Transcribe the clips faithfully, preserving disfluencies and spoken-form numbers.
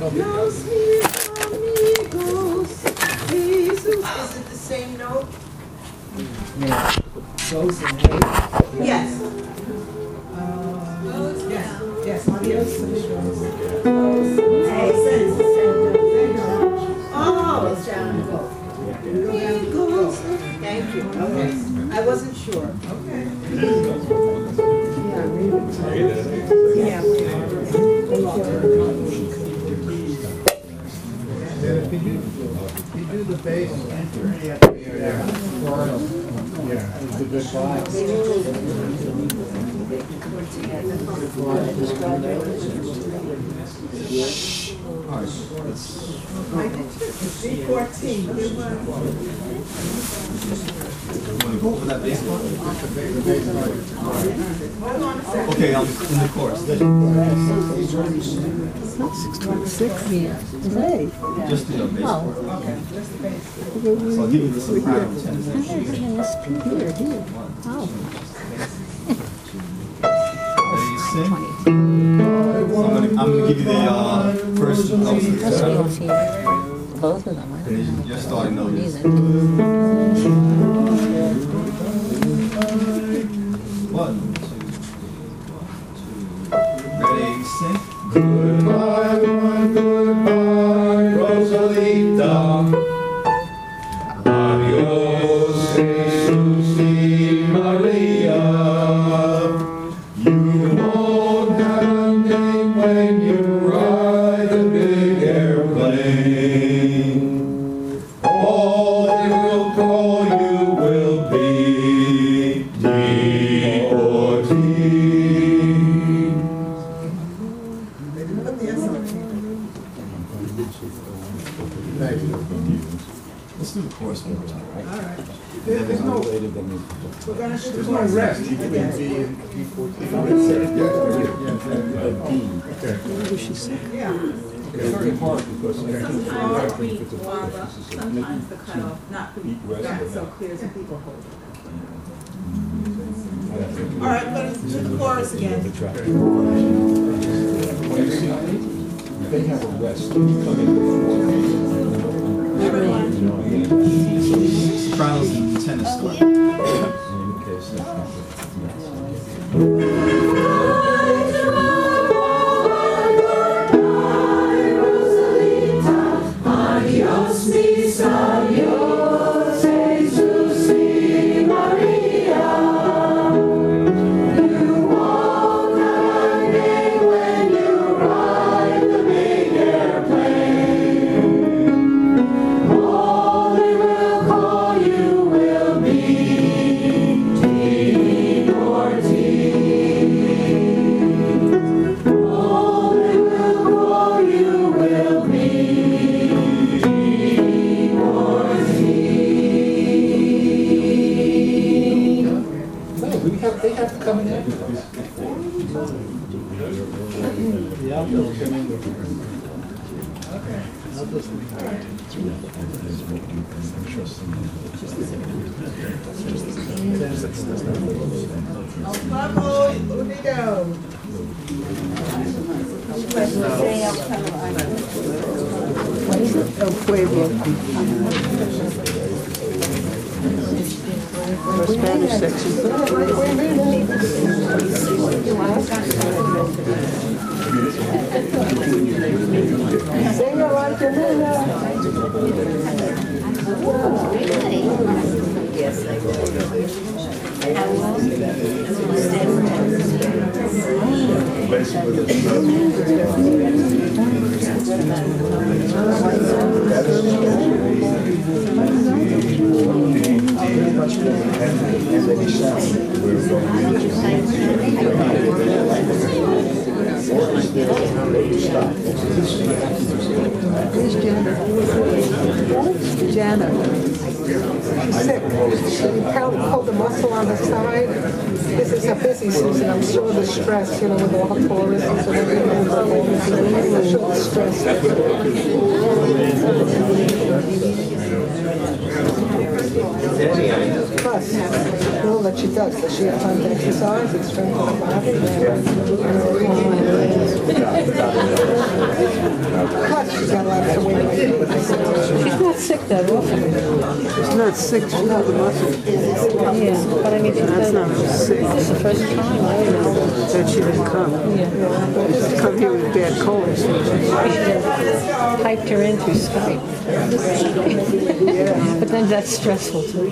Los mis amigos, Jesus. Is it the same note? Yeah. Ghosts and hate. Yes. Uh, yes. Yes. Adios. Oh. Eagles. Thank you. Okay. I wasn't sure. Okay. Yeah. If you do, if you do the bass, yeah, yeah, it's a good vibe. three fourteen. Want to go for that bass part? Hold on a second. Okay, I'm in the chorus. It's not six twenty-six. Yeah. Hey. Just the bass Oh. part. Okay. Just the bass. So I'll give you the soprano I tenor. thought it was an S P here, here. Oh. Ready, sing? So I'm gonna, I'm gonna give you the uh, first notes of the That's soprano. what here. Both of them. I don't know. You're starting Neither. notes. One, two, two. Ready, sing? Goodbye, one, goodbye, Rosalita. Adios, Jesus y Maria. You won't have a name when you ride the big airplane. All they will call you will be deportee. Let's do the chorus one more time, right? All right. There- There's no, we're gonna do the There's no rest. You can be in P fourteen. What did she say? yeah. It's very hard because I can't figure out Sometimes if we, it's a Barbara, sometimes the cutoff, not to be rest. so clear so people hold it. All right, we're gonna do the chorus again. They have a rest. Come in Sopranos and tenor start. Adios, mis adios, Jesus y Maria. You won't have a name when you ride the big airplane. All they will call you will be deportee. All they will call you will be No, we have, they have to come in after us. Yeah, I'll just come in with Okay. I'll just. Pablo, unido. What is it? El Pueblo. The Spanish section. Yes, I will. Where's Janet? Janet. She's sick. She probably pulled the muscle on the side. This is a busy season. I'm sure the stress, you know, with all the tourists and everything. I'm sure the stress. Plus, all that she does. Does she have time to exercise and strengthen her body? Plus, she's got lots of weight. She's not sick that often. She's not sick, she's not the muscle. Yeah, but I mean, she's That's not sick. This is the first time, I don't know. That she didn't come. Yeah. She's come here with bad colds. We should have piped her in through Skype. But then that's stressful too.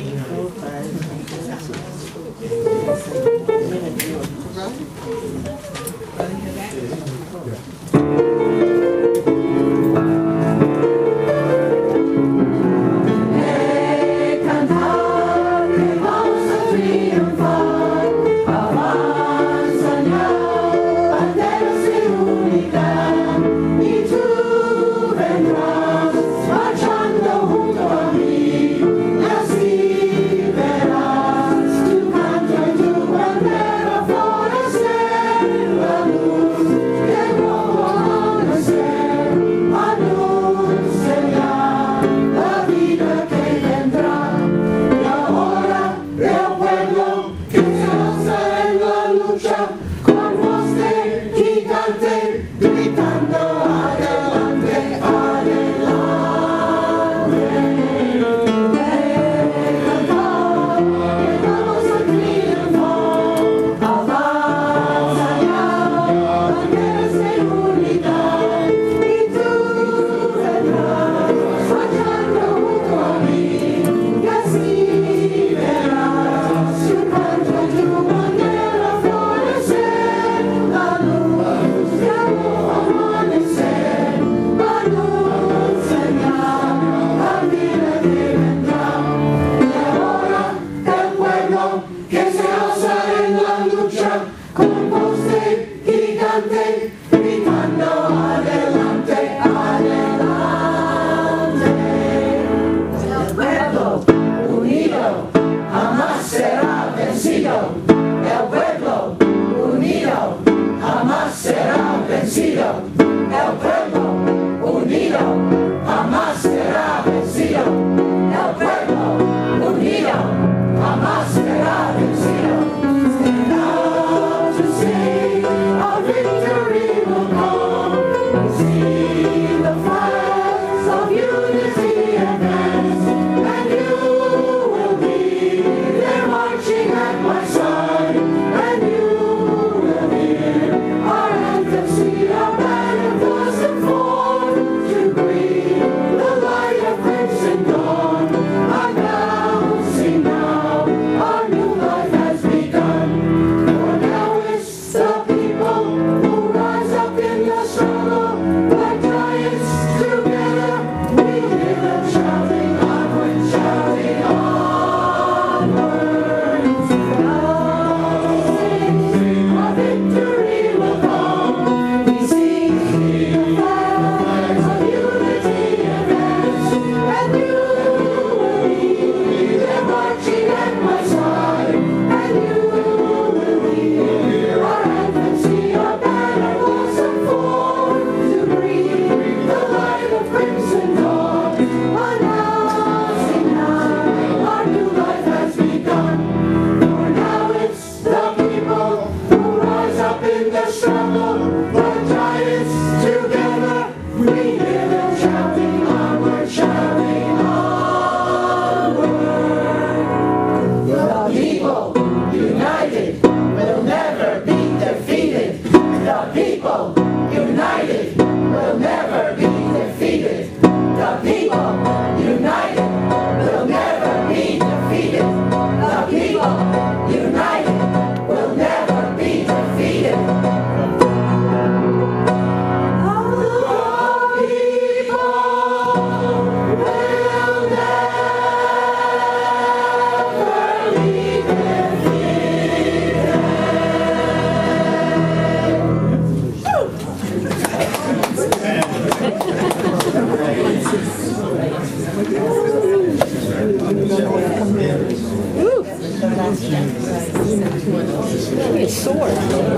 It's sore.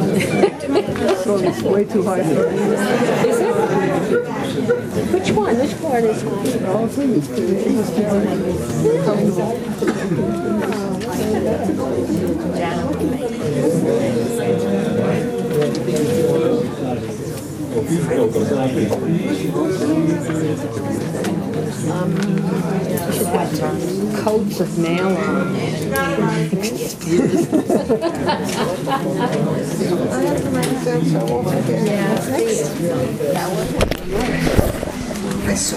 So it's way too high for me. Is it? Which one? Which part is high? All three. Should have coats of mail on. I saw